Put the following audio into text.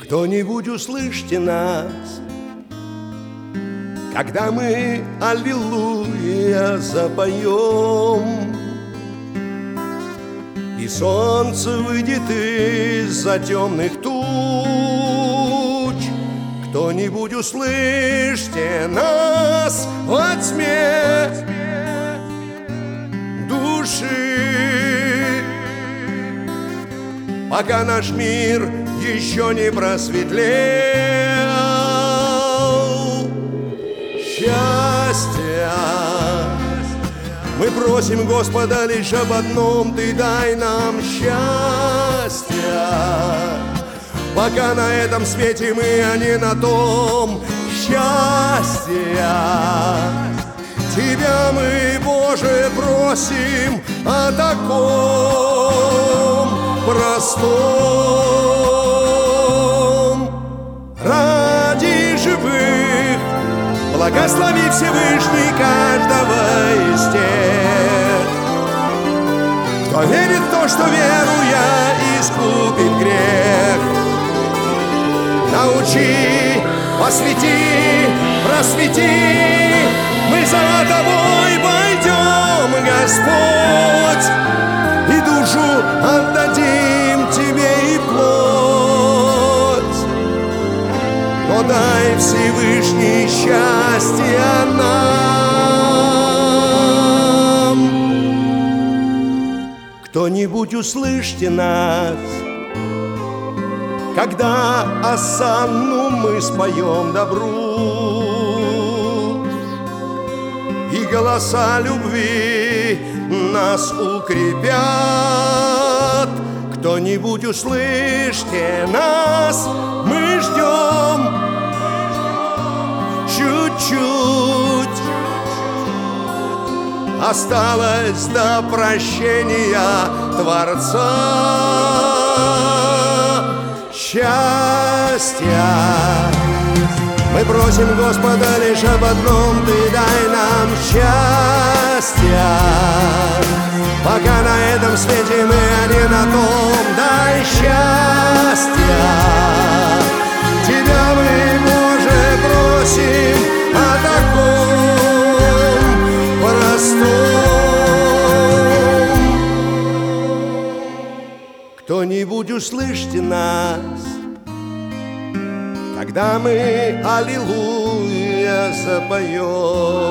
Кто-нибудь услышьте нас, когда мы аллилуйя запоем, и солнце выйдет из-за темных туч. Кто-нибудь услышьте нас во тьме души, пока наш мир еще не просветлел. Счастья мы просим Господа лишь об одном: Ты дай нам счастья, пока на этом свете мы, а не на том. Счастья Тебя мы, Боже, просим о таком простом. Ради живых благослови Всевышний каждого из тех, кто верит в то, что веруя искупит грех. Научи, посвяти, просвети, мы за Тобой пойдем, Господь, и душу отдадим Тебе и плоть. Но дай, Всевышний, счастье нам. Кто-нибудь услышьте нас, когда осанну мы споем добру, и голоса любви нас укрепят. Кто-нибудь услышьте нас, мы ждем чуть-чуть. Осталось до прощения Творца. Счастья мы просим Господа лишь об одном: Ты дай нам счастья, пока на этом свете мы, а не на том. Дай счастья Тебя мы, Боже, просим о таком простом. Кто-нибудь услышьте нас, когда мы аллилуйя запоем.